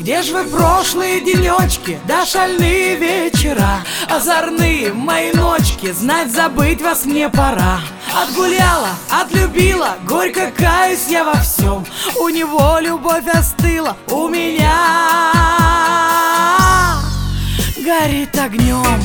Где ж вы прошлые денечки, да шальные вечера, озорные мои ночки, знать забыть вас мне пора. Отгуляла, отлюбила, горько каюсь я во всем. У него любовь остыла, у меня горит огнем.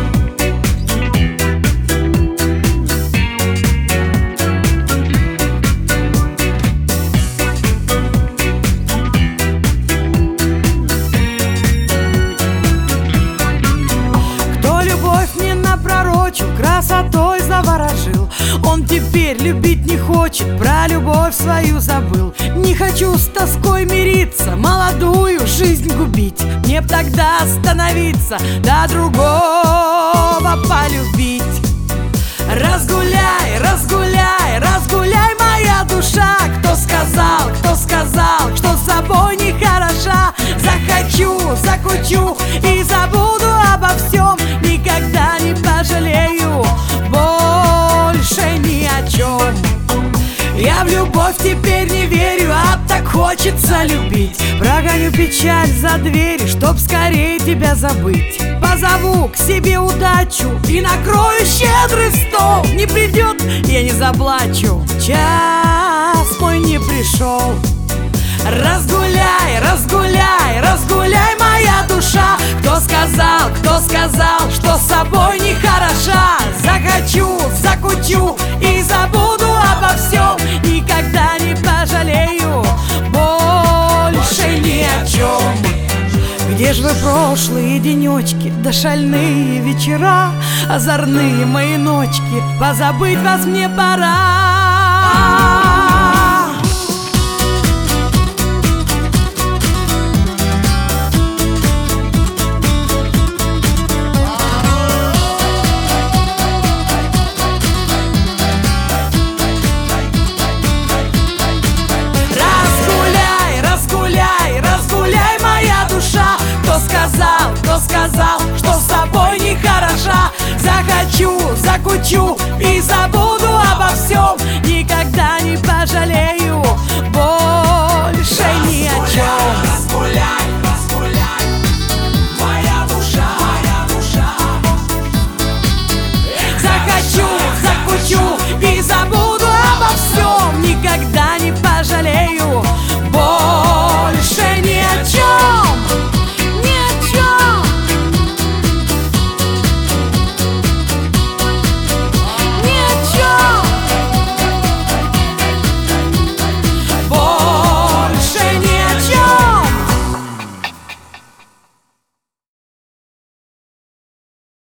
Красотой заворожил, он теперь любить не хочет, про любовь свою забыл. Не хочу с тоской мириться, молодую жизнь губить. Мне б тогда остановиться, да другого полюбить. Разгуляй, разгуляй, разгуляй, моя душа. Кто сказал, что с собой не хороша? Захочу, закучу и забуду обо всем. Никогда не пожалею больше ни о чем. Я в любовь теперь не верю, а так хочется любить. Прогоню печаль за дверь, чтоб скорее тебя забыть. Позову к себе удачу и накрою щедрый стол. Не придет, я не заплачу, час мой не пришел. Разгуляй, разгуляй, разгуляй, моя душа. Кто сказал, что с собой не хороша? Захочу, закучу и забуду обо всем. Никогда не пожалею больше ни о чем. Где ж вы прошлые денечки, да шальные вечера, озорные мои ночки, позабыть вас мне пора. Кто сказал, что с собой не хороша? Захочу, закучу и